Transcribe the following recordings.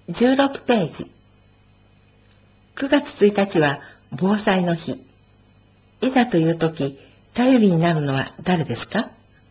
16ページ。9月1日は防災の日。いざという時、頼りになるのは誰ですか？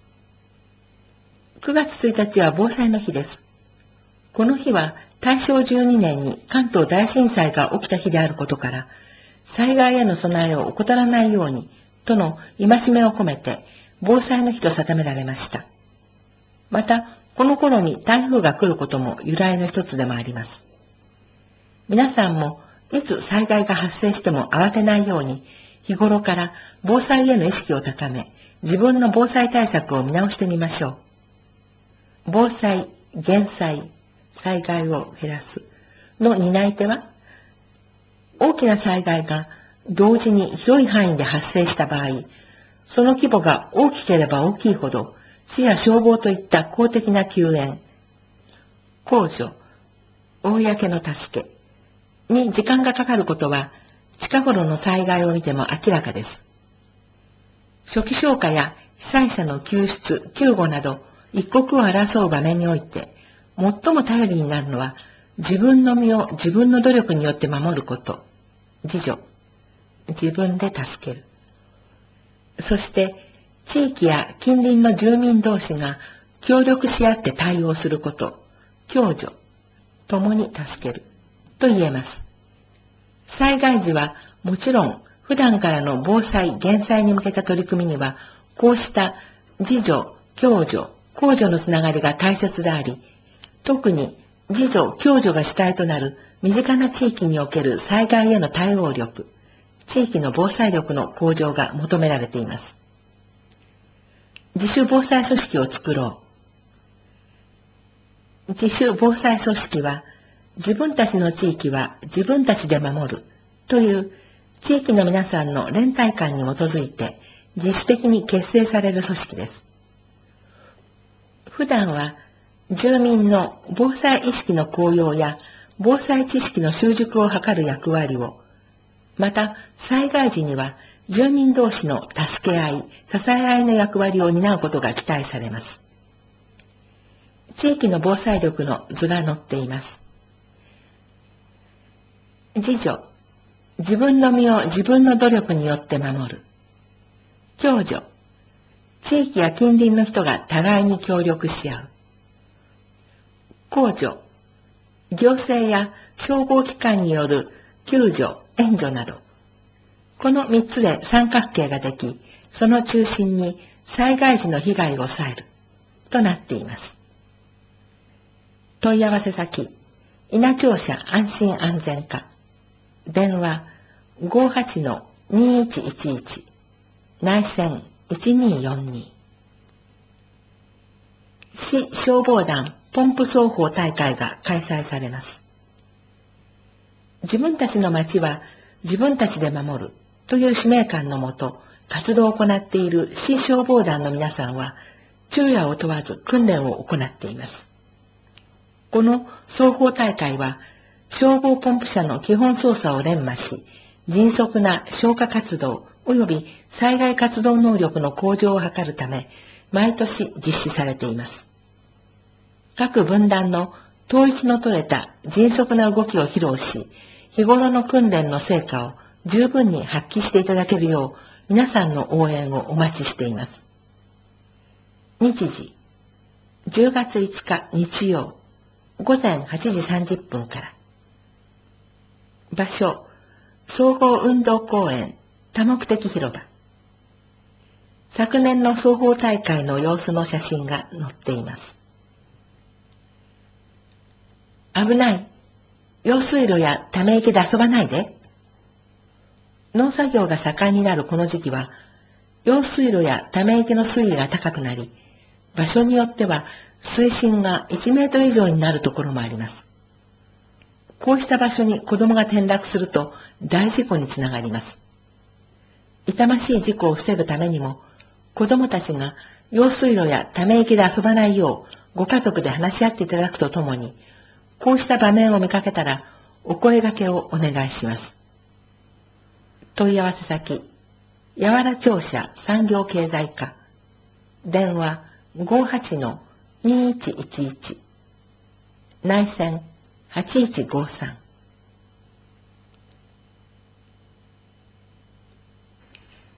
9 月1日は防災の日です。この日は大正12年に関東大震災が起きた日であることから、災害への備えを怠らないように、との戒めを込めて、防災の日と定められました。また、この頃に台風が来ることも由来の一つでもあります。皆さんも、いつ災害が発生しても慌てないように、日頃から防災への意識を高め、自分の防災対策を見直してみましょう。防災、減災、災害を減らすの担い手は、大きな災害が同時に広い範囲で発生した場合、その規模が大きければ大きいほど、市や消防といった公的な救援、公助、公の助けに時間がかかることは、近頃の災害を見ても明らかです。初期消火や被災者の救出、救護など、一刻を争う場面において、最も頼りになるのは、自分の身を自分の努力によって守ること、自助、自分で助ける。そして、地域や近隣の住民同士が協力し合って対応すること、共助、共に助ける、と言えます。災害時はもちろん普段からの防災・減災に向けた取り組みにはこうした自助、共助、公助のつながりが大切であり、特に自助、共助が主体となる身近な地域における災害への対応力、地域の防災力の向上が求められています。自主防災組織を作ろう。自主防災組織は自分たちの地域は自分たちで守るという地域の皆さんの連帯感に基づいて自主的に結成される組織です。普段は住民の防災意識の向上や防災知識の習熟を図る役割を、また災害時には住民同士の助け合い、支え合いの役割を担うことが期待されます。地域の防災力の図が載っています。自助、自分の身を自分の努力によって守る。共助、地域や近隣の人が互いに協力し合う。公助、行政や消防機関による救助、援助など、この3つで三角形ができ、その中心に災害時の被害を抑える、となっています。問い合わせ先、稲庁舎安心安全課、電話 58-2111 内線1242。市消防団ポンプ奏法大会が開催されます。自分たちの町は自分たちで守るという使命感のもと活動を行っている市消防団の皆さんは昼夜を問わず訓練を行っています。この奏法大会は消防ポンプ車の基本操作を練磨し、迅速な消火活動及び災害活動能力の向上を図るため、毎年実施されています。各分団の統一の取れた迅速な動きを披露し、日頃の訓練の成果を十分に発揮していただけるよう、皆さんの応援をお待ちしています。日時、10月5日日曜、午前8時30分から。場所、総合運動公園多目的広場。昨年の奏法大会の様子の写真が載っています。危ない。用水路やため池で遊ばないで。農作業が盛んになるこの時期は、用水路やため池の水位が高くなり、場所によっては水深が1メートル以上になるところもあります。こうした場所に子供が転落すると大事故につながります。痛ましい事故を防ぐためにも、子供たちが用水路やため池で遊ばないようご家族で話し合っていただくとともに、こうした場面を見かけたらお声掛けをお願いします。問い合わせ先、八原庁舎産業経済課、電話 58-2111 内線 8153